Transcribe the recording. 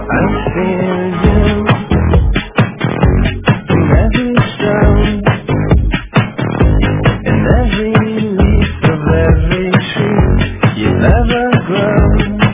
I feel you in every stone, in every leaf of every tree you've ever grown.